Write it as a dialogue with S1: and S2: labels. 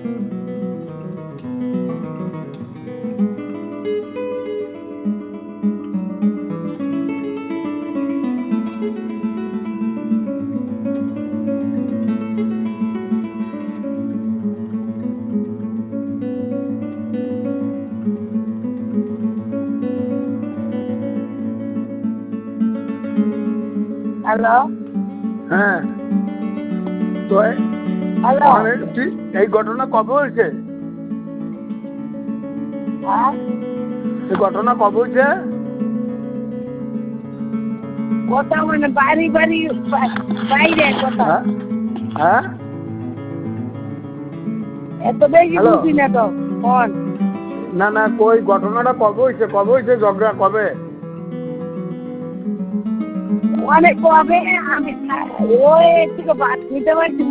S1: Hello,
S2: হ্যাঁ, তো
S1: hello,
S2: এই ঘটনা কবে হয়েছে?
S1: হ্যাঁ,
S2: এই ঘটনা কবে হয়েছে?
S1: কথা মানে বাড়ি বাড়ি বাইরে কথা,
S2: হ্যাঁ হ্যাঁ,
S1: এত বেশি
S2: হ্যালো,
S1: বুঝি না তো ফোন।
S2: না না, কই ঘটনাটা কবে হয়েছে ঝগড়া কবে?
S1: অনেক কবে আমি ওই থেকে ভাত নিতে পারছি